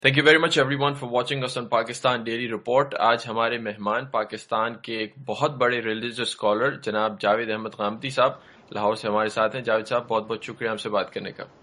Thank you very much everyone for watching this on Pakistan daily report. آج ہمارے مہمان پاکستان کے ایک بہت بڑے ریلیجس اسکالر جناب جاوید احمد غامدی صاحب لاہور سے ہمارے ساتھ ہیں. جاوید صاحب بہت بہت شکریہ ہم سے بات کرنے کا.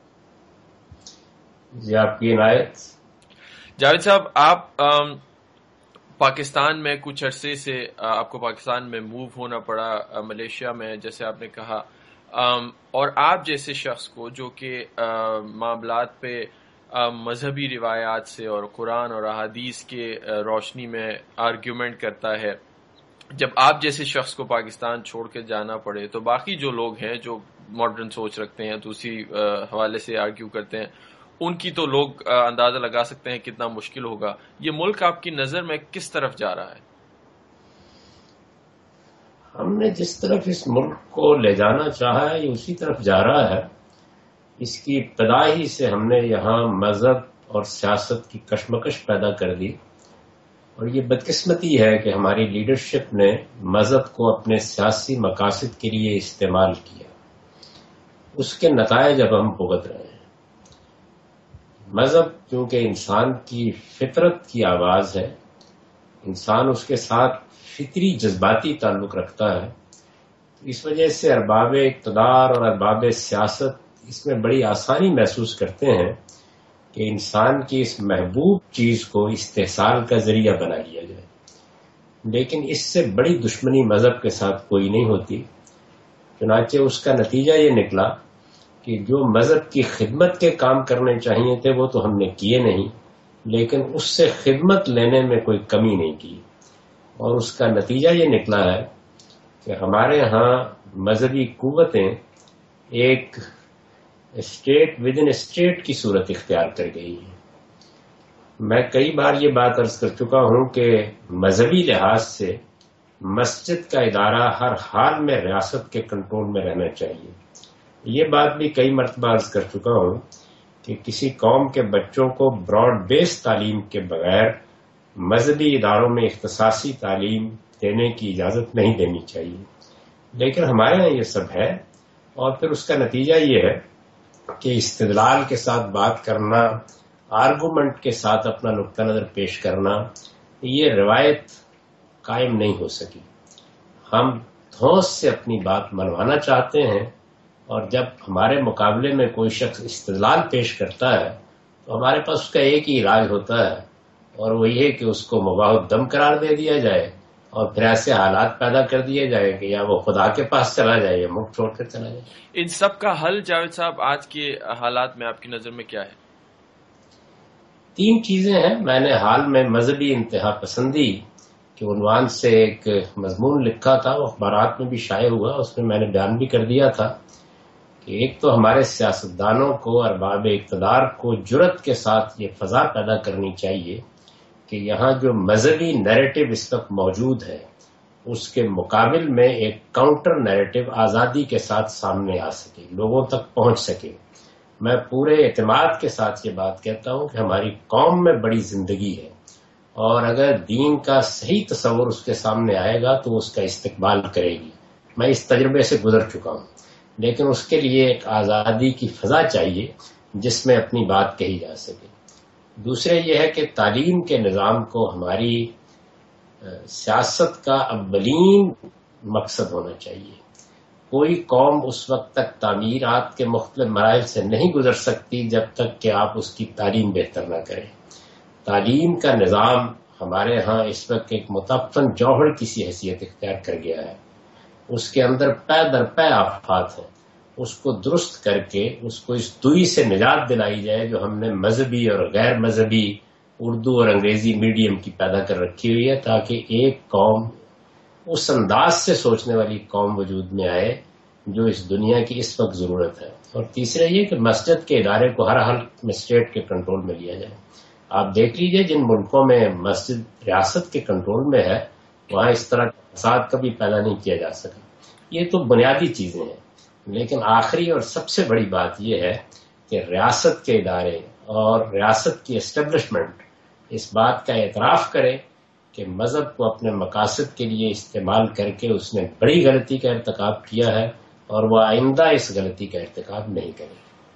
جی آپ کی عنایت. جاوید صاحب آپ پاکستان میں کچھ عرصے سے آپ کو پاکستان میں موو ہونا پڑا ملیشیا میں جیسے آپ نے کہا, اور آپ جیسے شخص کو جو کہ معاملات پہ مذہبی روایات سے اور قرآن اور احادیث کے روشنی میں آرگیومنٹ کرتا ہے, جب آپ جیسے شخص کو پاکستان چھوڑ کے جانا پڑے تو باقی جو لوگ ہیں جو ماڈرن سوچ رکھتے ہیں دوسری حوالے سے آرگیو کرتے ہیں ان کی تو لوگ اندازہ لگا سکتے ہیں کتنا مشکل ہوگا. یہ ملک آپ کی نظر میں کس طرف جا رہا ہے؟ ہم نے جس طرف اس ملک کو لے جانا چاہا ہے یہ اسی طرف جا رہا ہے. اس کی ابتدا ہی سے ہم نے یہاں مذہب اور سیاست کی کشمکش پیدا کر دی, اور یہ بدقسمتی ہے کہ ہماری لیڈرشپ نے مذہب کو اپنے سیاسی مقاصد کے لیے استعمال کیا. اس کے نتائج اب ہم بھگت رہے ہیں. مذہب کیونکہ انسان کی فطرت کی آواز ہے, انسان اس کے ساتھ فطری جذباتی تعلق رکھتا ہے, اس وجہ سے ارباب اقتدار اور ارباب سیاست اس میں بڑی آسانی محسوس کرتے ہیں کہ انسان کی اس محبوب چیز کو استحصال کا ذریعہ بنا لیا جائے. لیکن اس سے بڑی دشمنی مذہب کے ساتھ کوئی نہیں ہوتی. چنانچہ اس کا نتیجہ یہ نکلا کہ جو مذہب کی خدمت کے کام کرنے چاہیے تھے وہ تو ہم نے کیے نہیں, لیکن اس سے خدمت لینے میں کوئی کمی نہیں کی. اور اس کا نتیجہ یہ نکلا ہے کہ ہمارے ہاں مذہبی قوتیں ایک اسٹیٹ ود ان اسٹیٹ کی صورت اختیار کر گئی ہیں. میں کئی بار یہ بات عرض کر چکا ہوں کہ مذہبی لحاظ سے مسجد کا ادارہ ہر حال میں ریاست کے کنٹرول میں رہنا چاہیے. یہ بات بھی کئی مرتبہ عرض کر چکا ہوں کہ کسی قوم کے بچوں کو براڈ بیس تعلیم کے بغیر مذہبی اداروں میں اختصاصی تعلیم دینے کی اجازت نہیں دینی چاہیے. لیکن ہمارے یہاں یہ سب ہے, اور پھر اس کا نتیجہ یہ ہے کہ استدلال کے ساتھ بات کرنا, آرگومنٹ کے ساتھ اپنا نقطہ نظر پیش کرنا, یہ روایت قائم نہیں ہو سکی. ہم دھوس سے اپنی بات منوانا چاہتے ہیں, اور جب ہمارے مقابلے میں کوئی شخص استدلال پیش کرتا ہے تو ہمارے پاس اس کا ایک ہی علاج ہوتا ہے, اور وہ یہ کہ اس کو مباح الدم قرار دے دیا جائے اور پھر ایسے حالات پیدا کر دیے جائے کہ یا وہ خدا کے پاس چلا جائے یا ملک چھوڑ کر چلا جائے. ان سب کا حل جاوید صاحب آج کے حالات میں آپ کی نظر میں کیا ہے؟ 3 چیزیں ہیں. میں نے حال میں مذہبی انتہا پسندی کے عنوان سے ایک مضمون لکھا تھا, وہ اخبارات میں بھی شائع ہوا. اس میں میں نے بیان بھی کر دیا تھا کہ ایک تو ہمارے سیاستدانوں کو, ارباب اقتدار کو جرأت کے ساتھ یہ فضا پیدا کرنی چاہیے کہ یہاں جو مذہبی نیریٹو اس وقت موجود ہے اس کے مقابل میں ایک کاؤنٹر نیریٹو آزادی کے ساتھ سامنے آ سکے, لوگوں تک پہنچ سکے. میں پورے اعتماد کے ساتھ یہ بات کہتا ہوں کہ ہماری قوم میں بڑی زندگی ہے, اور اگر دین کا صحیح تصور اس کے سامنے آئے گا تو اس کا استقبال کرے گی. میں اس تجربے سے گزر چکا ہوں. لیکن اس کے لیے ایک آزادی کی فضا چاہیے جس میں اپنی بات کہی جا سکے. دوسرے یہ ہے کہ تعلیم کے نظام کو ہماری سیاست کا اولین مقصد ہونا چاہیے. کوئی قوم اس وقت تک تعمیرات کے مختلف مراحل سے نہیں گزر سکتی جب تک کہ آپ اس کی تعلیم بہتر نہ کریں. تعلیم کا نظام ہمارے ہاں اس وقت ایک متفن جوہر کی سی حیثیت اختیار کر گیا ہے. اس کے اندر پے در پے آفات ہیں. اس کو درست کر کے اس کو اس دوئی سے نجات دلائی جائے جو ہم نے مذہبی اور غیر مذہبی اردو اور انگریزی میڈیم کی پیدا کر رکھی ہوئی ہے, تاکہ ایک قوم اس انداز سے سوچنے والی قوم وجود میں آئے جو اس دنیا کی اس وقت ضرورت ہے. اور تیسرا یہ کہ مسجد کے ادارے کو ہر حال میں اسٹیٹ کے کنٹرول میں لیا جائے. آپ دیکھ لیجئے جن ملکوں میں مسجد ریاست کے کنٹرول میں ہے وہاں اس طرح کا فساد کبھی پیدا نہیں کیا جا سکا. یہ تو بنیادی چیزیں ہیں, لیکن آخری اور سب سے بڑی بات یہ ہے کہ ریاست کے ادارے اور ریاست کی اسٹیبلشمنٹ اس بات کا اعتراف کرے کہ مذہب کو اپنے مقاصد کے لیے استعمال کر کے اس نے بڑی غلطی کا ارتکاب کیا ہے, اور وہ آئندہ اس غلطی کا ارتکاب نہیں کرے.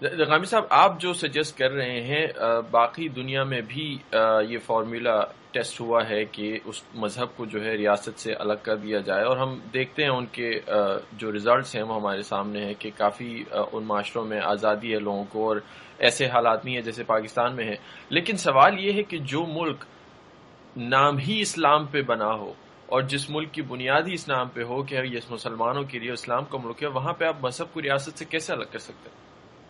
غامی صاحب، آپ جو سجیسٹ کر رہے ہیں باقی دنیا میں بھی یہ فارمولا ٹیسٹ ہوا ہے کہ اس مذہب کو جو ہے ریاست سے الگ کر دیا جائے، اور ہم دیکھتے ہیں ان کے جو ریزلٹس ہیں وہ ہمارے سامنے ہیں کہ کافی ان معاشروں میں آزادی ہے لوگوں کو، اور ایسے حالات نہیں ہیں جیسے پاکستان میں ہے. لیکن سوال یہ ہے کہ جو ملک نام ہی اسلام پہ بنا ہو اور جس ملک کی بنیاد ہی اسلام پہ ہو کہ یہ مسلمانوں کے لیے اسلام کا ملک ہے، وہاں پہ آپ مذہب کو ریاست سے کیسے الگ کر سکتے ہیں؟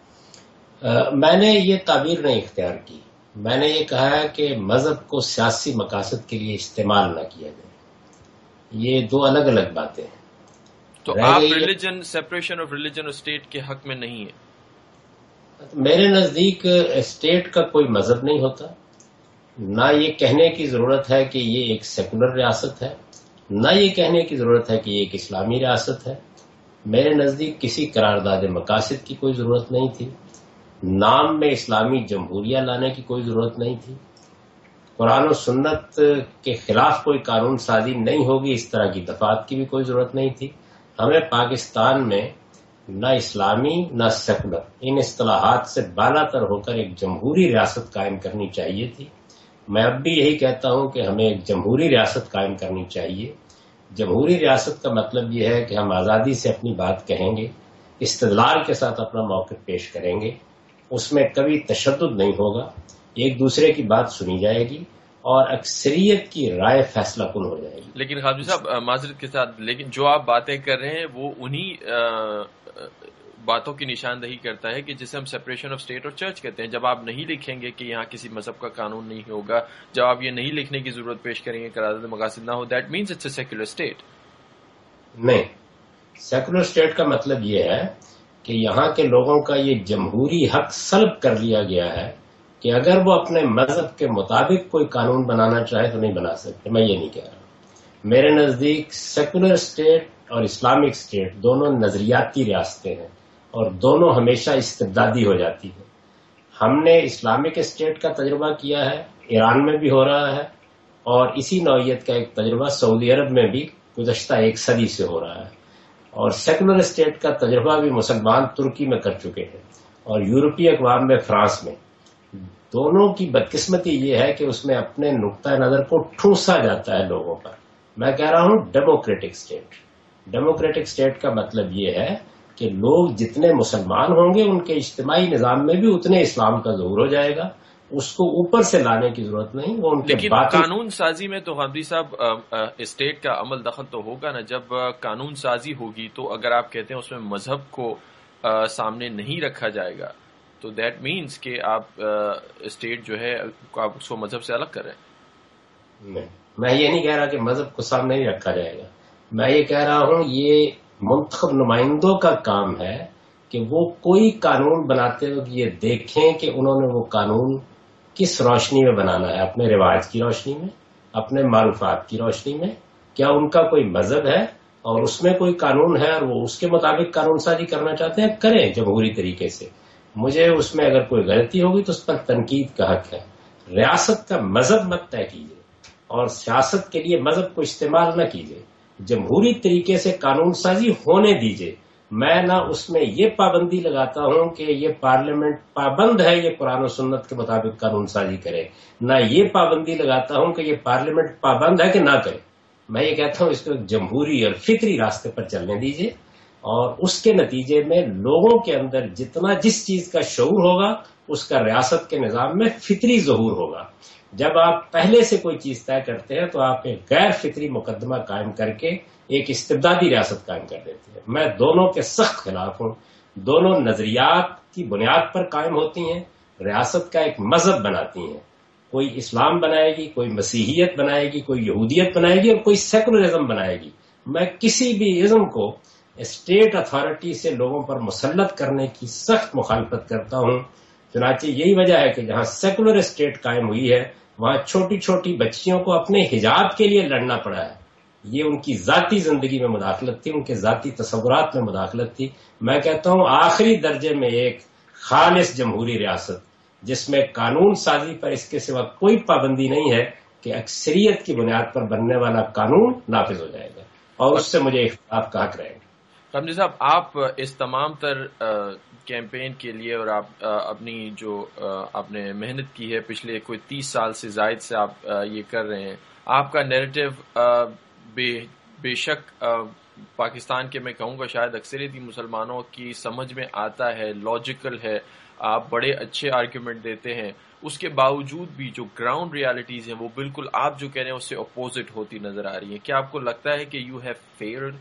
میں نے یہ تعبیر نہیں اختیار کی. میں نے یہ کہا ہے کہ مذہب کو سیاسی مقاصد کے لیے استعمال نہ کیا جائے. یہ دو الگ الگ باتیں ہیں. تو آپ ریلیجن، سیپریشن آف ریلیجن اور اسٹیٹ کے حق میں نہیں ہے؟ میرے نزدیک اسٹیٹ کا کوئی مذہب نہیں ہوتا. نہ یہ کہنے کی ضرورت ہے کہ یہ ایک سیکولر ریاست ہے، نہ یہ کہنے کی ضرورت ہے کہ یہ ایک اسلامی ریاست ہے. میرے نزدیک کسی قرارداد مقاصد کی کوئی ضرورت نہیں تھی. نام میں اسلامی جمہوریہ لانے کی کوئی ضرورت نہیں تھی. قرآن و سنت کے خلاف کوئی قانون سازی نہیں ہوگی، اس طرح کی دفعات کی بھی کوئی ضرورت نہیں تھی. ہمیں پاکستان میں نہ اسلامی نہ سیکولر ان اصطلاحات سے بالا تر ہو کر ایک جمہوری ریاست قائم کرنی چاہیے تھی. میں اب بھی یہی کہتا ہوں کہ ہمیں ایک جمہوری ریاست قائم کرنی چاہیے. جمہوری ریاست کا مطلب یہ ہے کہ ہم آزادی سے اپنی بات کہیں گے، استدلال کے ساتھ اپنا موقف پیش کریں گے، اس میں کبھی تشدد نہیں ہوگا، ایک دوسرے کی بات سنی جائے گی اور اکثریت کی رائے فیصلہ کن ہو جائے گی. لیکن خادم صاحب معذرت کے ساتھ، لیکن جو آپ باتیں کر رہے ہیں وہ انہی باتوں کی نشاندہی کرتا ہے کہ جسے ہم سیپریشن آف اسٹیٹ اور چرچ کہتے ہیں. جب آپ نہیں لکھیں گے کہ یہاں کسی مذہب کا قانون نہیں ہوگا، جب آپ یہ نہیں لکھنے کی ضرورت پیش کریں گے قرارداد مقاصد نہ ہو، that means it's a secular state. نہیں، سیکولر اسٹیٹ کا مطلب یہ ہے کہ یہاں کے لوگوں کا یہ جمہوری حق سلب کر لیا گیا ہے کہ اگر وہ اپنے مذہب کے مطابق کوئی قانون بنانا چاہے تو نہیں بنا سکتے. میں یہ نہیں کہہ رہا. میرے نزدیک سیکولر اسٹیٹ اور اسلامک اسٹیٹ دونوں نظریاتی ریاستیں ہیں اور دونوں ہمیشہ استبدادی ہو جاتی ہیں. ہم نے اسلامک اسٹیٹ کا تجربہ کیا ہے، ایران میں بھی ہو رہا ہے، اور اسی نوعیت کا ایک تجربہ سعودی عرب میں بھی گزشتہ 1 صدی سے ہو رہا ہے. اور سیکولر اسٹیٹ کا تجربہ بھی مسلمان ترکی میں کر چکے ہیں اور یورپی اقوام میں فرانس میں. دونوں کی بدقسمتی یہ ہے کہ اس میں اپنے نقطۂ نظر کو ٹھونسا جاتا ہے لوگوں پر. میں کہہ رہا ہوں ڈیموکریٹک اسٹیٹ. ڈیموکریٹک اسٹیٹ کا مطلب یہ ہے کہ لوگ جتنے مسلمان ہوں گے ان کے اجتماعی نظام میں بھی اتنے اسلام کا ظہور ہو جائے گا. اس کو اوپر سے لانے کی ضرورت نہیں. وہ ان کے لیکن قانون سازی میں تو غامدی صاحب اسٹیٹ کا عمل دخل تو ہوگا نا. جب قانون سازی ہوگی تو اگر آپ کہتے ہیں اس میں مذہب کو سامنے نہیں رکھا جائے گا تو دیٹ مینس کہ آپ اسٹیٹ جو ہے آپ اس کو مذہب سے الگ کر رہے ہیں. نہیں، میں یہ نہیں کہہ رہا کہ مذہب کو سامنے نہیں رکھا جائے گا. میں یہ کہہ رہا ہوں یہ منتخب نمائندوں کا کام ہے کہ وہ کوئی قانون بناتے وقت یہ دیکھیں کہ انہوں نے وہ قانون کس روشنی میں بنانا ہے. اپنے رواج کی روشنی میں، اپنے معروفات کی روشنی میں. کیا ان کا کوئی مذہب ہے اور اس میں کوئی قانون ہے اور وہ اس کے مطابق قانون سازی کرنا چاہتے ہیں، کریں جمہوری طریقے سے. مجھے اس میں اگر کوئی غلطی ہوگی تو اس پر تنقید کا حق ہے. ریاست کا مذہب مت طے کیجیے اور سیاست کے لیے مذہب کو استعمال نہ کیجیے. جمہوری طریقے سے قانون سازی ہونے دیجیے. میں نہ اس میں یہ پابندی لگاتا ہوں کہ یہ پارلیمنٹ پابند ہے یہ قرآن و سنت کے مطابق قانون سازی کرے، نہ یہ پابندی لگاتا ہوں کہ یہ پارلیمنٹ پابند ہے کہ نہ کرے. میں یہ کہتا ہوں اس کو جمہوری اور فطری راستے پر چلنے دیجیے اور اس کے نتیجے میں لوگوں کے اندر جتنا جس چیز کا شعور ہوگا اس کا ریاست کے نظام میں فطری ظہور ہوگا. جب آپ پہلے سے کوئی چیز طے کرتے ہیں تو آپ ایک غیر فطری مقدمہ قائم کر کے ایک استبدادی ریاست قائم کر دیتے ہیں. میں دونوں کے سخت خلاف ہوں. دونوں نظریات کی بنیاد پر قائم ہوتی ہیں، ریاست کا ایک مذہب بناتی ہیں. کوئی اسلام بنائے گی، کوئی مسیحیت بنائے گی، کوئی یہودیت بنائے گی اور کوئی سیکولرزم بنائے گی. میں کسی بھی ازم کو اسٹیٹ اتھارٹی سے لوگوں پر مسلط کرنے کی سخت مخالفت کرتا ہوں. چنانچہ یہی وجہ ہے کہ جہاں سیکولر اسٹیٹ قائم ہوئی ہے وہاں چھوٹی چھوٹی بچیوں کو اپنے حجاب کے لیے لڑنا پڑا ہے. یہ ان کی ذاتی زندگی میں مداخلت تھی، ان کے ذاتی تصورات میں مداخلت تھی. میں کہتا ہوں آخری درجے میں ایک خالص جمہوری ریاست جس میں قانون سازی پر اس کے سوا کوئی پابندی نہیں ہے کہ اکثریت کی بنیاد پر بننے والا قانون نافذ ہو جائے گا اور اس سے مجھے اختلاف کا حق رہے گا. قمری صاحب، آپ اس تمام تر کیمپین کے لیے اور آپ اپنی جو آپ نے محنت کی ہے پچھلے کوئی 30 سال سے زائد سے آپ یہ کر رہے ہیں، آپ کا نیریٹو بے شک پاکستان کے میں کہوں گا شاید اکثریتی مسلمانوں کی سمجھ میں آتا ہے، لاجیکل ہے، آپ بڑے اچھے آرگیومنٹ دیتے ہیں، اس کے باوجود بھی جو گراؤنڈ ریالٹیز ہیں وہ بالکل آپ جو کہہ رہے ہیں اس سے اپوزٹ ہوتی نظر آ رہی ہیں. کیا آپ کو لگتا ہے کہ یو ہیو فیلڈ؟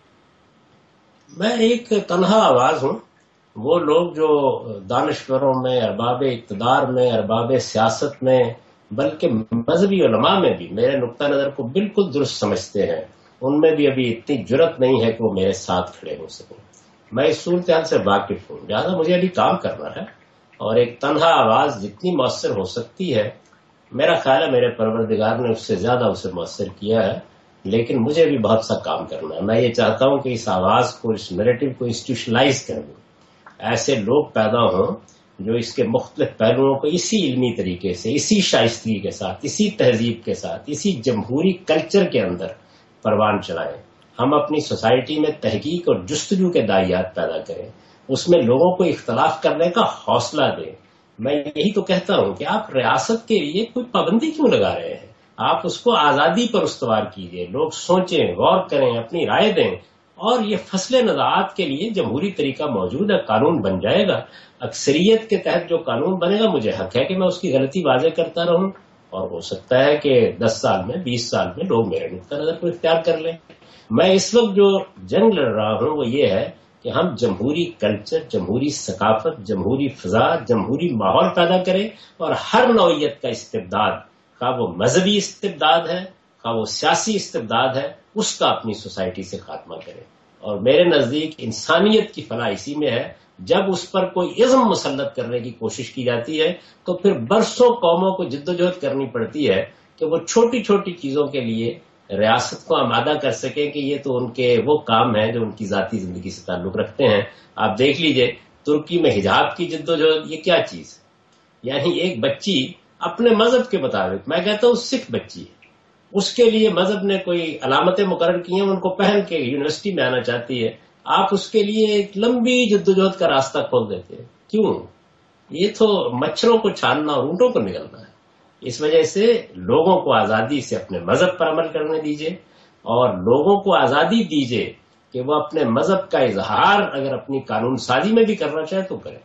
میں ایک تنہا آواز ہوں. وہ لوگ جو دانشوروں میں، ارباب اقتدار میں، ارباب سیاست میں، بلکہ مذہبی علماء میں بھی میرے نقطہ نظر کو بالکل درست سمجھتے ہیں، ان میں بھی ابھی اتنی جرت نہیں ہے کہ وہ میرے ساتھ کھڑے ہو سکیں. میں اس صورتحال سے واقف ہوں، لہٰذا مجھے ابھی کام کرنا ہے، اور ایک تنہا آواز جتنی مؤثر ہو سکتی ہے، میرا خیال ہے میرے پروردگار نے اس سے زیادہ اسے مؤثر کیا ہے، لیکن مجھے بھی بہت سا کام کرنا ہے. میں یہ چاہتا ہوں کہ اس آواز کو، اس نیریٹو کو انسٹیٹیوشنلائز کر دوں، ایسے لوگ پیدا ہوں جو اس کے مختلف پہلوؤں کو اسی علمی طریقے سے، اسی شائستگی کے ساتھ، اسی تہذیب کے ساتھ، اسی جمہوری کلچر کے اندر پروان چلائیں. ہم اپنی سوسائٹی میں تحقیق اور جستجو کے دائیات پیدا کریں، اس میں لوگوں کو اختلاف کرنے کا حوصلہ دیں. میں یہی تو کہتا ہوں کہ آپ ریاست کے لیے کوئی پابندی کیوں لگا رہے ہیں؟ آپ اس کو آزادی پر استوار کیجئے، لوگ سوچیں، غور کریں، اپنی رائے دیں، اور یہ فصل نزاعات کے لیے جمہوری طریقہ موجود ہے، قانون بن جائے گا. اکثریت کے تحت جو قانون بنے گا، مجھے حق ہے کہ میں اس کی غلطی واضح کرتا رہوں، اور ہو سکتا ہے کہ 10 سال میں، 20 سال میں لوگ میرے نقطہ نظر کو اختیار کر لیں. میں اس وقت جو جنگ لڑ رہا ہوں وہ یہ ہے کہ ہم جمہوری کلچر، جمہوری ثقافت، جمہوری فضا، جمہوری ماحول پیدا کریں، اور ہر نوعیت کا استبداد، خواہ وہ مذہبی استبداد ہے، خواہ وہ سیاسی استبداد ہے، اس کا اپنی سوسائٹی سے خاتمہ کریں. اور میرے نزدیک انسانیت کی فلاح اسی میں ہے. جب اس پر کوئی عزم مسلط کرنے کی کوشش کی جاتی ہے تو پھر برسوں قوموں کو جدوجہد کرنی پڑتی ہے کہ وہ چھوٹی چھوٹی چیزوں کے لیے ریاست کو آمادہ کر سکیں کہ یہ تو ان کے وہ کام ہیں جو ان کی ذاتی زندگی سے تعلق رکھتے ہیں. آپ دیکھ لیجئے ترکی میں حجاب کی جدوجہد، یہ کیا چیز ہے؟ یعنی ایک بچی اپنے مذہب کے مطابق، میں کہتا ہوں سکھ بچی ہے، اس کے لیے مذہب نے کوئی علامتیں مقرر کی ہیں، ان کو پہن کے یونیورسٹی میں آنا چاہتی ہے، آپ اس کے لیے ایک لمبی جدوجہد کا راستہ کھول دیتے ہیں. کیوں؟ یہ تو مچھروں کو چھاننا اور اونٹوں کو نگلنا ہے. اس وجہ سے لوگوں کو آزادی سے اپنے مذہب پر عمل کرنے دیجیے، اور لوگوں کو آزادی دیجیے کہ وہ اپنے مذہب کا اظہار اگر اپنی قانون سازی میں بھی کرنا چاہے تو کریں.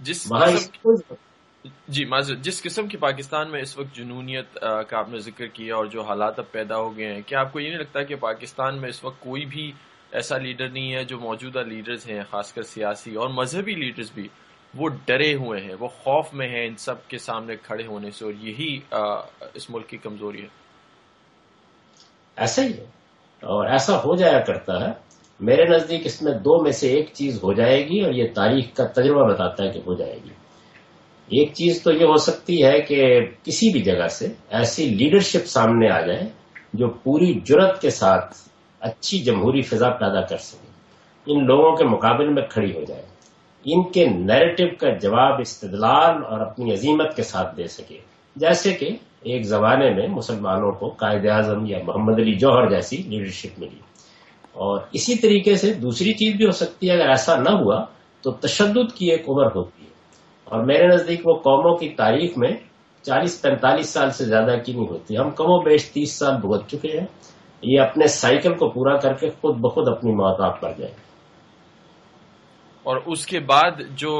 جس قسم کی پاکستان میں اس وقت جنونیت کا آپ نے ذکر کیا اور جو حالات اب پیدا ہو گئے ہیں، کیا آپ کو یہ نہیں لگتا کہ پاکستان میں اس وقت کوئی بھی ایسا لیڈر نہیں ہے، جو موجودہ لیڈرز ہیں خاص کر سیاسی اور مذہبی لیڈرز بھی، وہ ڈرے ہوئے ہیں، وہ خوف میں ہیں ان سب کے سامنے کھڑے ہونے سے، اور یہی اس ملک کی کمزوری ہے؟ ایسا ہی ہے، اور ایسا ہو جایا کرتا ہے. میرے نزدیک اس میں دو میں سے ایک چیز ہو جائے گی، اور یہ تاریخ کا تجربہ بتاتا ہے کہ ہو جائے گی. ایک چیز تو یہ ہو سکتی ہے کہ کسی بھی جگہ سے ایسی لیڈرشپ سامنے آ جائے جو پوری جرت کے ساتھ اچھی جمہوری فضا پیدا کر سکے، ان لوگوں کے مقابلے میں کھڑی ہو جائے، ان کے نیریٹو کا جواب استدلال اور اپنی عظیمت کے ساتھ دے سکے. جیسے کہ ایک زمانے میں مسلمانوں کو قائد اعظم یا محمد علی جوہر جیسی لیڈرشپ ملی. اور اسی طریقے سے دوسری چیز بھی ہو سکتی ہے، اگر ایسا نہ ہوا تو تشدد کی ایک عمر ہوتی ہے، اور میرے نزدیک وہ قوموں کی تاریخ میں 40-45 سال سے زیادہ کی نہیں ہوتی. ہم کم و بیش 30 سال بھگت چکے ہیں. یہ اپنے سائیکل کو پورا کر کے خود بخود اپنی موت آپ پر جائیں. اور اس کے بعد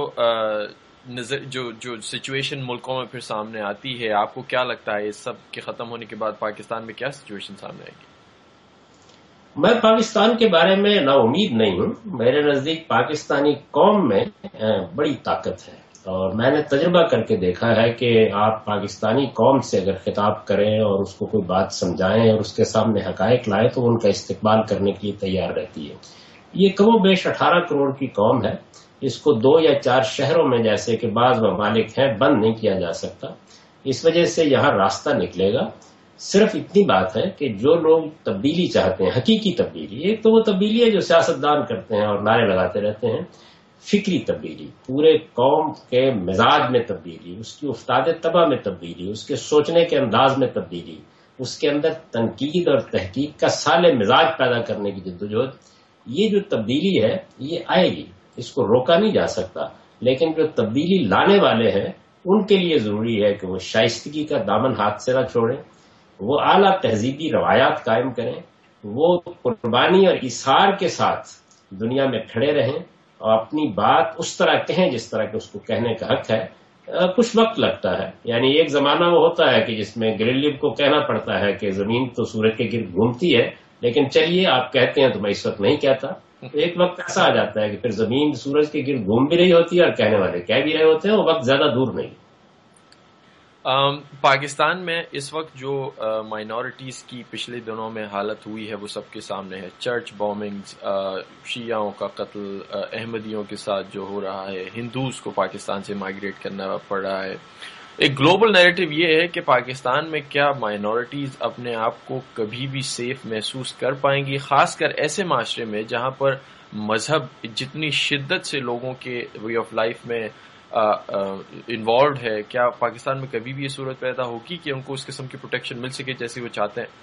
جو سچویشن ملکوں میں پھر سامنے آتی ہے، آپ کو کیا لگتا ہے اس سب کے ختم ہونے کے بعد پاکستان میں کیا سچویشن سامنے آئے گی؟ میں پاکستان کے بارے میں نا امید نہیں ہوں. میرے نزدیک پاکستانی قوم میں بڑی طاقت ہے، اور میں نے تجربہ کر کے دیکھا ہے کہ آپ پاکستانی قوم سے اگر خطاب کریں اور اس کو کوئی بات سمجھائیں اور اس کے سامنے حقائق لائیں تو ان کا استقبال کرنے کے لیے تیار رہتی ہے. یہ کم و بیش 18 کروڑ کی قوم ہے. اس کو 2 یا 4 شہروں میں، جیسے کہ بعض ممالک ہیں، بند نہیں کیا جا سکتا. اس وجہ سے یہاں راستہ نکلے گا. صرف اتنی بات ہے کہ جو لوگ تبدیلی چاہتے ہیں، حقیقی تبدیلی، ایک تو وہ تبدیلی ہے جو سیاستدان کرتے ہیں اور نعرے لگاتے رہتے ہیں، فکری تبدیلی، پورے قوم کے مزاج میں تبدیلی، اس کی افتاد طبع میں تبدیلی، اس کے سوچنے کے انداز میں تبدیلی، اس کے اندر تنقید اور تحقیق کا سالے مزاج پیدا کرنے کی جدوجہد. یہ جو تبدیلی ہے یہ آئے گی، اس کو روکا نہیں جا سکتا، لیکن جو تبدیلی لانے والے ہیں ان کے لیے ضروری ہے کہ وہ شائستگی کا دامن ہاتھ سے نہ چھوڑیں، وہ اعلیٰ تہذیبی روایات قائم کریں، وہ قربانی اور ایثار کے ساتھ دنیا میں کھڑے رہیں اور اپنی بات اس طرح کہیں جس طرح کہ اس کو کہنے کا حق ہے۔ کچھ وقت لگتا ہے، یعنی ایک زمانہ وہ ہوتا ہے کہ جس میں گریلیو کو کہنا پڑتا ہے کہ زمین تو سورج کے گرد گھومتی ہے، لیکن چلیے آپ کہتے ہیں تو میں اس وقت نہیں کہتا۔ ایک وقت ایسا آ جاتا ہے کہ پھر زمین سورج کے گرد گھوم بھی رہی ہوتی ہے اور کہنے والے کہہ بھی رہے ہوتے ہیں، وہ وقت زیادہ دور نہیں۔ پاکستان میں اس وقت جو مائنورٹیز کی پچھلے دنوں میں حالت ہوئی ہے وہ سب کے سامنے ہے، چرچ بومنگز، شیعوں کا قتل، احمدیوں کے ساتھ جو ہو رہا ہے، ہندوز کو پاکستان سے مائیگریٹ کرنا پڑ رہا ہے۔ ایک گلوبل نیریٹو یہ ہے کہ پاکستان میں کیا مائنورٹیز اپنے آپ کو کبھی بھی سیف محسوس کر پائیں گی، خاص کر ایسے معاشرے میں جہاں پر مذہب جتنی شدت سے لوگوں کے وے آف لائف میں انوالوڈ ہے؟ کیا پاکستان میں کبھی بھی یہ صورت پیدا ہوگی کہ ان کو اس قسم کی پروٹیکشن مل سکے جیسی وہ چاہتے ہیں؟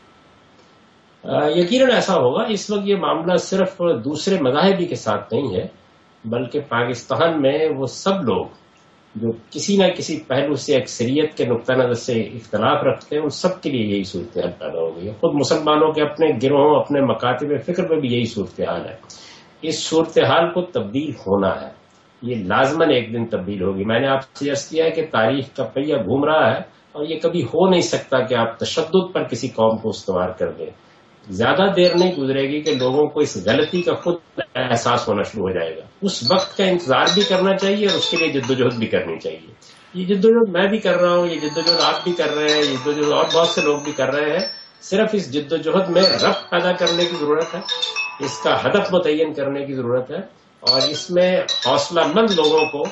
یقیناً ایسا ہوگا۔ اس وقت یہ معاملہ صرف دوسرے مذاہبی کے ساتھ نہیں ہے، بلکہ پاکستان میں وہ سب لوگ جو کسی نہ کسی پہلو سے اکثریت کے نقطہ نظر سے اختلاف رکھتے ہیں، ان سب کے لیے یہی صورتحال پیدا ہو گئی ہے۔ خود مسلمانوں کے اپنے گروہوں، اپنے مکاتب فکر میں بھی یہی صورتحال ہے۔ اس صورتحال کو تبدیل ہونا ہے، یہ لازماً ایک دن تبدیل ہوگی۔ میں نے آپ سے عرض کیا ہے کہ تاریخ کا پہیہ گھوم رہا ہے اور یہ کبھی ہو نہیں سکتا کہ آپ تشدد پر کسی قوم کو استوار کر دیں۔ زیادہ دیر نہیں گزرے گی کہ لوگوں کو اس غلطی کا خود احساس ہونا شروع ہو جائے گا۔ اس وقت کا انتظار بھی کرنا چاہیے اور اس کے لیے جدوجہد بھی کرنی چاہیے۔ یہ جدوجہد میں بھی کر رہا ہوں، یہ جدوجہد آپ بھی کر رہے ہیں، یہ جدوجہد اور بہت سے لوگ بھی کر رہے ہیں۔ صرف اس جدوجہد میں ربط پیدا کرنے کی ضرورت ہے، اس کا ہدف متعین کرنے کی ضرورت ہے، اور اس میں حوصلہ مند لوگوں کو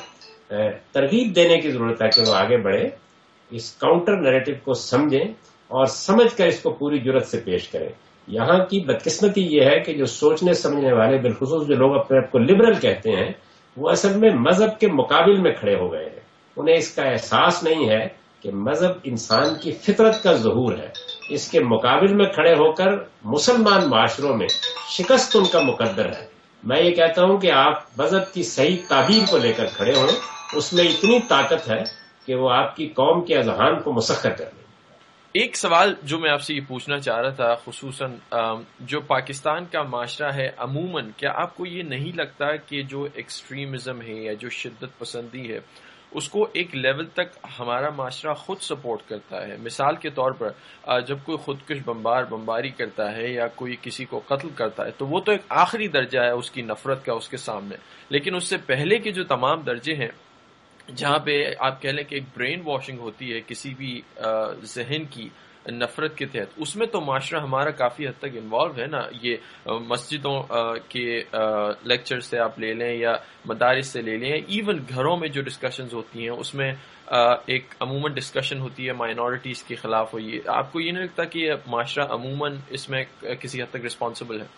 ترغیب دینے کی ضرورت ہے کہ وہ آگے بڑھے، اس کاؤنٹر نیریٹو کو سمجھیں اور سمجھ کر اس کو پوری جرات سے پیش کریں۔ یہاں کی بدقسمتی یہ ہے کہ جو سوچنے سمجھنے والے، بالخصوص جو لوگ اپنے آپ کو لبرل کہتے ہیں، وہ اصل میں مذہب کے مقابل میں کھڑے ہو گئے ہیں۔ انہیں اس کا احساس نہیں ہے کہ مذہب انسان کی فطرت کا ظہور ہے۔ اس کے مقابل میں کھڑے ہو کر مسلمان معاشروں میں شکست ان کا مقدر ہے۔ میں یہ کہتا ہوں کہ آپ مذہب کی صحیح تعبیر کو لے کر کھڑے ہوں، اس میں اتنی طاقت ہے کہ وہ آپ کی قوم کے اذہان کو مسخر کر لیں۔ ایک سوال جو میں آپ سے یہ پوچھنا چاہ رہا تھا، خصوصاً جو پاکستان کا معاشرہ ہے عموماً، کیا آپ کو یہ نہیں لگتا کہ جو ایکسٹریمزم ہے یا جو شدت پسندی ہے اس کو ایک لیول تک ہمارا معاشرہ خود سپورٹ کرتا ہے؟ مثال کے طور پر جب کوئی خودکش بمباری کرتا ہے یا کوئی کسی کو قتل کرتا ہے تو وہ تو ایک آخری درجہ ہے اس کی نفرت کا اس کے سامنے، لیکن اس سے پہلے کے جو تمام درجے ہیں جہاں پہ آپ کہہ لیں کہ ایک برین واشنگ ہوتی ہے کسی بھی ذہن کی نفرت کے تحت، اس میں تو معاشرہ ہمارا کافی حد تک انوالو ہے نا۔ یہ مسجدوں کے لیکچر سے آپ لے لیں یا مدارس سے لے لیں، ایون گھروں میں جو ڈسکشنز ہوتی ہیں اس میں ایک عموماً ڈسکشن ہوتی ہے مائنورٹیز کے خلاف ہوئی ہے۔ آپ کو یہ نہیں لگتا کہ معاشرہ عموماً اس میں کسی حد تک رسپانسبل ہے؟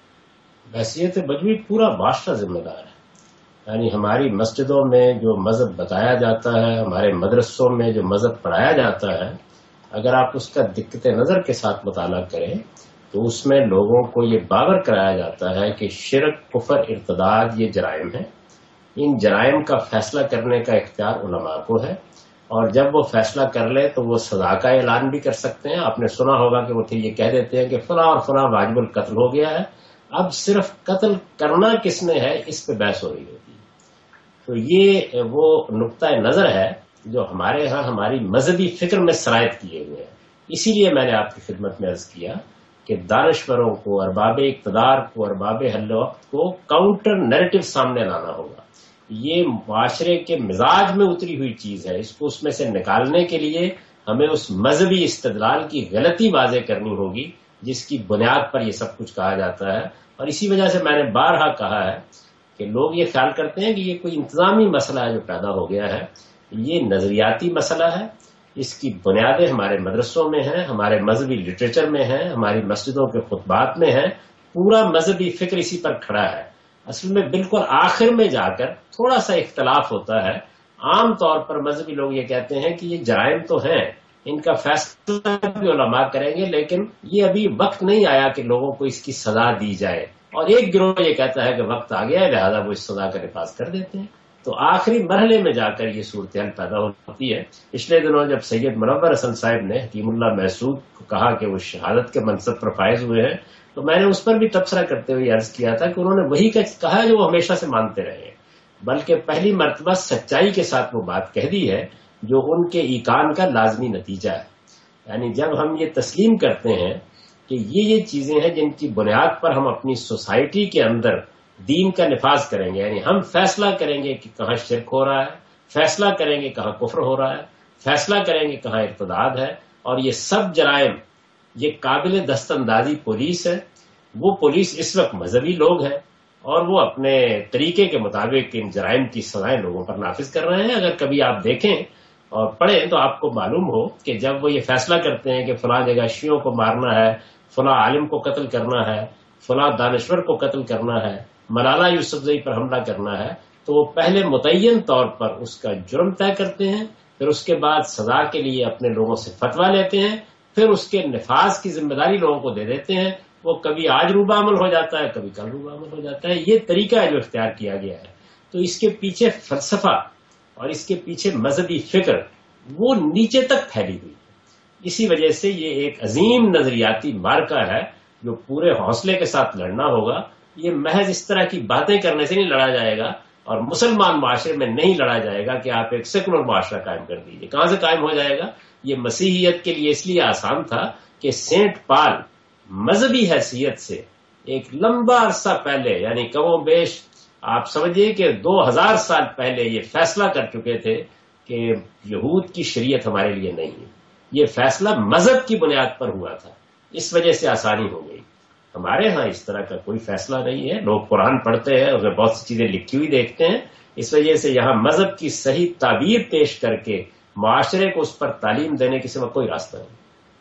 بحیثیت مجموعی پورا معاشرہ ذمہ دار ہے۔ یعنی ہماری مسجدوں میں جو مذہب بتایا جاتا ہے، ہمارے مدرسوں میں جو مذہب پڑھایا جاتا ہے، اگر آپ اس کا دقت نظر کے ساتھ مطالعہ کریں تو اس میں لوگوں کو یہ باور کرایا جاتا ہے کہ شرک، کفر، ارتداد یہ جرائم ہیں۔ ان جرائم کا فیصلہ کرنے کا اختیار علماء کو ہے، اور جب وہ فیصلہ کر لے تو وہ سزا کا اعلان بھی کر سکتے ہیں۔ آپ نے سنا ہوگا کہ وہ پھر یہ کہہ دیتے ہیں کہ فلاں اور فلاں واجب القتل ہو گیا ہے، اب صرف قتل کرنا کس نے ہے اس پہ بحث ہو رہی ہوتی ہے۔ تو یہ وہ نقطۂ نظر ہے جو ہمارے ہاں ہماری مذہبی فکر میں سرایت کیے ہوئے ہیں۔ اسی لیے میں نے آپ کی خدمت میں عرض کیا کہ دانشوروں کو، ارباب اقتدار کو، ارباب حل وقت کو کاؤنٹر نیریٹو سامنے لانا ہوگا۔ یہ معاشرے کے مزاج میں اتری ہوئی چیز ہے، اس کو اس میں سے نکالنے کے لیے ہمیں اس مذہبی استدلال کی غلطی واضح کرنی ہوگی جس کی بنیاد پر یہ سب کچھ کہا جاتا ہے۔ اور اسی وجہ سے میں نے بارہا کہا ہے کہ لوگ یہ خیال کرتے ہیں کہ یہ کوئی انتظامی مسئلہ ہے جو پیدا ہو گیا ہے، یہ نظریاتی مسئلہ ہے۔ اس کی بنیادیں ہمارے مدرسوں میں ہیں، ہمارے مذہبی لٹریچر میں ہیں، ہماری مسجدوں کے خطبات میں ہیں، پورا مذہبی فکر اسی پر کھڑا ہے۔ اصل میں بالکل آخر میں جا کر تھوڑا سا اختلاف ہوتا ہے۔ عام طور پر مذہبی لوگ یہ کہتے ہیں کہ یہ جرائم تو ہیں، ان کا فیصلہ بھی علماء کریں گے، لیکن یہ ابھی وقت نہیں آیا کہ لوگوں کو اس کی سزا دی جائے۔ اور ایک گروہ یہ کہتا ہے کہ وقت آ گیا ہے لہذا وہ اس سزا کا نفاذ کر دیتے ہیں. تو آخری مرحلے میں جا کر یہ صورتحال پیدا ہوتی ہے. پچھلے دنوں جب سید منور حسن صاحب نے حکیم اللہ محسود کو کہا کہ وہ شہادت کے منصب پر فائز ہوئے ہیں تو میں نے اس پر بھی تبصرہ کرتے ہوئے عرض کیا تھا کہ انہوں نے وہی کہا جو وہ ہمیشہ سے مانتے رہے، بلکہ پہلی مرتبہ سچائی کے ساتھ وہ بات کہہ دی ہے جو ان کے ایقان کا لازمی نتیجہ ہے. یعنی جب ہم یہ تسلیم کرتے ہیں کہ یہ چیزیں ہیں جن کی بنیاد پر ہم اپنی سوسائٹی کے اندر دین کا نفاذ کریں گے، یعنی ہم فیصلہ کریں گے کہ کہاں شرک ہو رہا ہے، فیصلہ کریں گے کہاں کفر ہو رہا ہے، فیصلہ کریں گے کہاں ارتداد ہے، اور یہ سب جرائم یہ قابل دست اندازی پولیس ہے. وہ پولیس اس وقت مذہبی لوگ ہیں اور وہ اپنے طریقے کے مطابق ان جرائم کی سزائیں لوگوں پر نافذ کر رہے ہیں. اگر کبھی آپ دیکھیں اور پڑھیں تو آپ کو معلوم ہو کہ جب وہ یہ فیصلہ کرتے ہیں کہ فلاں جگہ شیعوں کو مارنا ہے، فلاں عالم کو قتل کرنا ہے، فلاں دانشور کو قتل کرنا ہے، ملالہ یوسفزئی پر حملہ کرنا ہے، تو وہ پہلے متعین طور پر اس کا جرم طے کرتے ہیں، پھر اس کے بعد سزا کے لیے اپنے لوگوں سے فتویٰ لیتے ہیں، پھر اس کے نفاذ کی ذمہ داری لوگوں کو دے دیتے ہیں. وہ کبھی آج روبہ عمل ہو جاتا ہے، کبھی کل روبہ عمل ہو جاتا ہے. یہ طریقہ ہے جو اختیار کیا گیا ہے. تو اس کے پیچھے فلسفہ اور اس کے پیچھے مذہبی فکر وہ نیچے تک پھیلی ہوئی ہے. اسی وجہ سے یہ ایک عظیم نظریاتی مارکا ہے جو پورے حوصلے کے ساتھ لڑنا ہوگا. یہ محض اس طرح کی باتیں کرنے سے نہیں لڑا جائے گا اور مسلمان معاشرے میں نہیں لڑا جائے گا کہ آپ ایک سیکولر معاشرہ قائم کر دیجیے. کہاں سے قائم ہو جائے گا؟ یہ مسیحیت کے لیے اس لیے آسان تھا کہ سینٹ پال مذہبی حیثیت سے ایک لمبا عرصہ پہلے، یعنی کم و بیش آپ سمجھیے کہ 2000 سال پہلے یہ فیصلہ کر چکے تھے کہ یہود کی شریعت ہمارے لیے نہیں ہے. یہ فیصلہ مذہب کی بنیاد پر ہوا تھا، اس وجہ سے آسانی ہو گئی. ہمارے ہاں اس طرح کا کوئی فیصلہ نہیں ہے. لوگ قرآن پڑھتے ہیں، اس میں بہت سی چیزیں لکھی ہوئی دیکھتے ہیں، اس وجہ سے یہاں مذہب کی صحیح تعبیر پیش کر کے معاشرے کو اس پر تعلیم دینے کے سوا کوئی راستہ نہیں.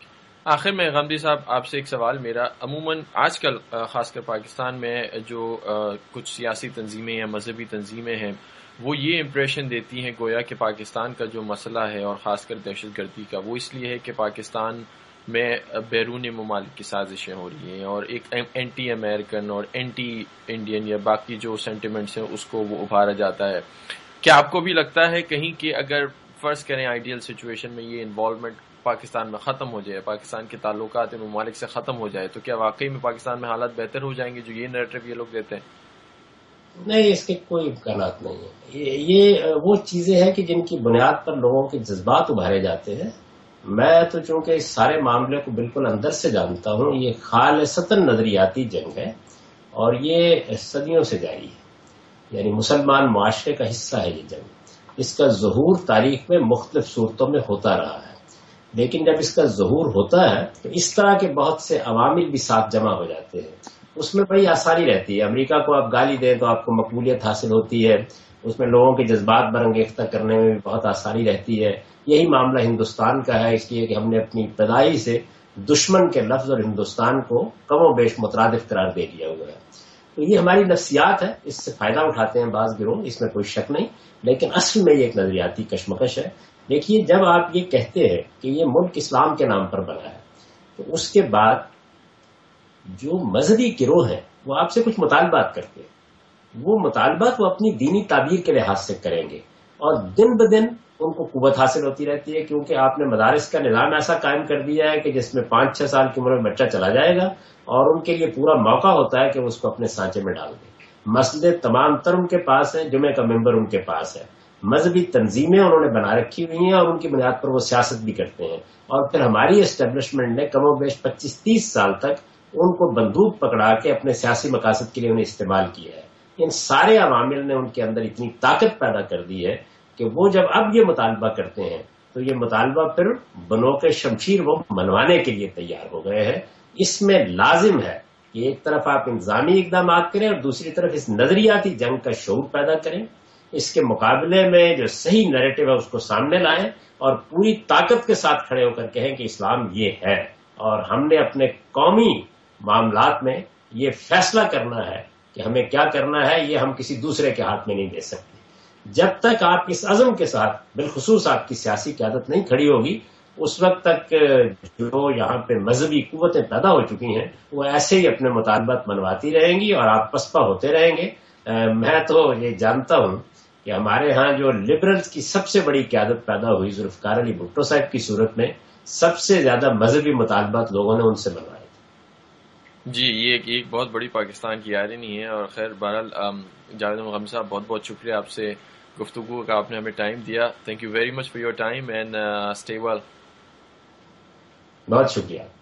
آخر میں غامدی صاحب آپ سے ایک سوال میرا، عموماً آج کل خاص کر پاکستان میں جو کچھ سیاسی تنظیمیں یا مذہبی تنظیمیں ہیں وہ یہ امپریشن دیتی ہیں گویا کہ پاکستان کا جو مسئلہ ہے اور خاص کر دہشت گردی کا وہ اس لیے ہے کہ پاکستان میں بیرون ممالک کی سازشیں ہو رہی ہیں اور ایک اینٹی امریکن اور اینٹی انڈین یا باقی جو سینٹیمنٹس ہیں اس کو وہ ابھارا جاتا ہے. کیا آپ کو بھی لگتا ہے کہیں کہ اگر فرض کریں آئیڈیل سچویشن میں یہ انوالومنٹ پاکستان میں ختم ہو جائے، پاکستان کے تعلقات ان ممالک سے ختم ہو جائے، تو کیا واقعی میں پاکستان میں حالات بہتر ہو جائیں گے جو یہ نیریٹو یہ لوگ دیتے ہیں؟ نہیں، اس کے کوئی امکانات نہیں ہیں. یہ وہ چیزیں ہیں کہ جن کی بنیاد پر لوگوں کے جذبات ابھارے جاتے ہیں. میں تو چونکہ اس سارے معاملے کو بالکل اندر سے جانتا ہوں، یہ خالصتاً نظریاتی جنگ ہے اور یہ صدیوں سے جاری ہے. یعنی مسلمان معاشرے کا حصہ ہے یہ جنگ. اس کا ظہور تاریخ میں مختلف صورتوں میں ہوتا رہا ہے، لیکن جب اس کا ظہور ہوتا ہے تو اس طرح کے بہت سے عوامل بھی ساتھ جمع ہو جاتے ہیں. اس میں بڑی آسانی رہتی ہے. امریکہ کو آپ گالی دیں تو آپ کو مقبولیت حاصل ہوتی ہے، اس میں لوگوں کے جذبات برانگیختہ کرنے میں بھی بہت آسانی رہتی ہے. یہی معاملہ ہندوستان کا ہے، اس لیے کہ ہم نے اپنی ابتدائی سے دشمن کے لفظ اور ہندوستان کو کم و بیش مترادف قرار دے دیا ہوا ہے. تو یہ ہماری نفسیات ہے، اس سے فائدہ اٹھاتے ہیں بعض گروہ، اس میں کوئی شک نہیں، لیکن اصل میں یہ ایک نظریاتی کشمکش ہے. دیکھیے، جب آپ یہ کہتے ہیں کہ یہ ملک اسلام کے نام پر بنا ہے تو اس کے بعد جو مذہبی گروہ ہیں وہ آپ سے کچھ مطالبات کرتے ہیں. وہ مطالبات وہ اپنی دینی تعبیر کے لحاظ سے کریں گے اور دن بدن ان کو قوت حاصل ہوتی رہتی ہے، کیونکہ آپ نے مدارس کا نظام ایسا قائم کر دیا ہے کہ جس میں 5-6 سال کی عمر میں بچہ چلا جائے گا اور ان کے لیے پورا موقع ہوتا ہے کہ وہ اس کو اپنے سانچے میں ڈال دیں. مسجد تمام تر ان کے پاس ہے، جمعے کا ممبر ان کے پاس ہے، مذہبی تنظیمیں انہوں نے بنا رکھی ہوئی ہیں اور ان کی بنیاد پر وہ سیاست بھی کرتے ہیں. اور پھر ہماری اسٹیبلشمنٹ نے کم و بیش 25-30 سال تک ان کو بندوق پکڑا کے اپنے سیاسی مقاصد کے لیے انہیں استعمال کیا ہے. ان سارے عوامل نے ان کے اندر اتنی طاقت پیدا کر دی ہے کہ وہ جب اب یہ مطالبہ کرتے ہیں تو یہ مطالبہ پھر بنوق شمشیر وہ منوانے کے لیے تیار ہو گئے ہیں. اس میں لازم ہے کہ ایک طرف آپ انتظامی اقدامات کریں اور دوسری طرف اس نظریاتی جنگ کا شعور پیدا کریں، اس کے مقابلے میں جو صحیح نیریٹو ہے اس کو سامنے لائیں اور پوری طاقت کے ساتھ کھڑے ہو کر کہیں کہ اسلام یہ ہے اور ہم نے اپنے قومی معاملات میں یہ فیصلہ کرنا ہے کہ ہمیں کیا کرنا ہے. یہ ہم کسی دوسرے کے ہاتھ میں نہیں دے سکتے. جب تک آپ اس عزم کے ساتھ بالخصوص آپ کی سیاسی قیادت نہیں کھڑی ہوگی اس وقت تک جو یہاں پہ مذہبی قوتیں پیدا ہو چکی ہیں وہ ایسے ہی اپنے مطالبات منواتی رہیں گی اور آپ پسپا ہوتے رہیں گے. میں تو یہ جانتا ہوں کہ ہمارے ہاں جو لبرلز کی سب سے بڑی قیادت پیدا ہوئی ذوالفقار علی بھٹو صاحب کی صورت میں سب سے زیادہ مذہبی مطالبات لوگوں نے ان سے منوائے تھے. جی یہ ایک بہت بڑی پاکستان کی آئرنی ہے. اور خیر بہرحال جاوید احمد غامدی صاحب بہت بہت شکریہ آپ سے گفتگو کا آپ نے ہمیں ٹائم دیا. Thank you very much for your time and stay well. بہت شکریہ.